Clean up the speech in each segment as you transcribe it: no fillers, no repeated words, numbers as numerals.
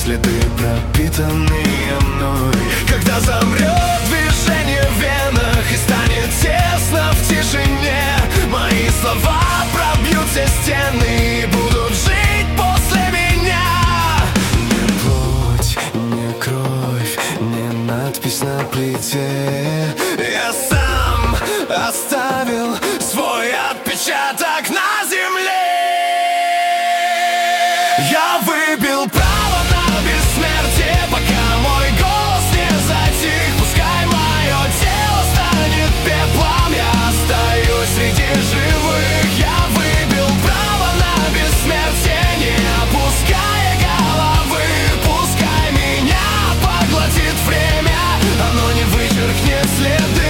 следы, пропитанные мной. Когда замрет движение в венах и станет тесно в тишине, мои слова пробьют все стены и будут жить после меня. Не плоть, не кровь, не надпись на плите. Я сам оставил свой отпечаток на земле. Я выбил право на бессмертие, пока мой голос не затих. Пускай мое тело станет пеплом, я остаюсь среди живых. Я выбил право на бессмертие, не опуская головы. Пускай меня поглотит время, оно не вычеркнет следы.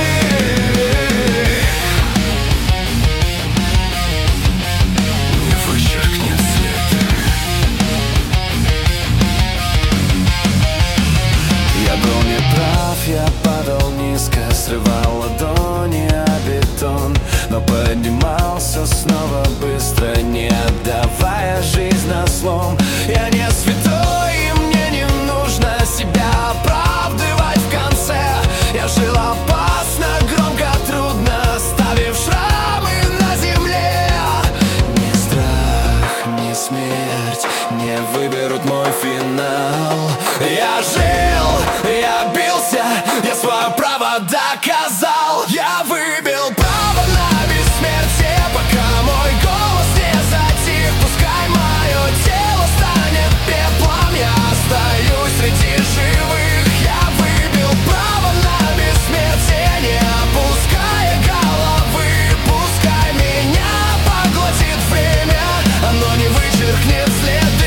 Я падал низко, срывал ладони о бетон, но поднимался снова быстро, не отдавая жизнь на слом. Я не святой, и мне не нужно себя оправдывать в конце. Я жил опасно, громко, трудно, оставив шрамы на земле. Ни страх, ни смерть не выберут мой финал. Я жил, я бился, я свое право доказал. Я выбил право на бессмертие, пока мой голос не затих. Пускай мое тело станет пеплом, я остаюсь среди живых. Я выбил право на бессмертие, не опуская головы. Пускай меня поглотит время, оно не вычеркнет следы.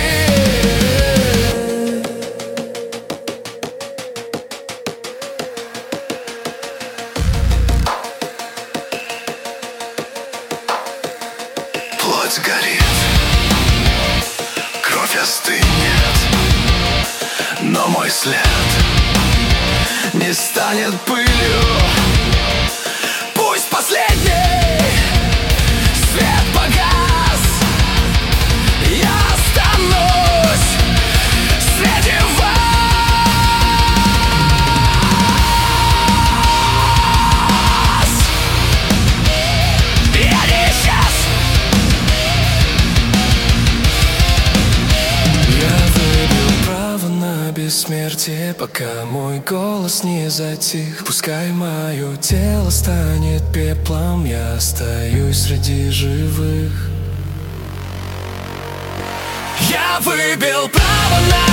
Плоть горит, кровь остынет, но мой след не станет пылью. Пусть последний свет погас, я останусь среди вас. Я не исчез. Бессмертие, пока мой голос не затих. Пускай мое тело станет пеплом, я остаюсь среди живых. Я выбил право на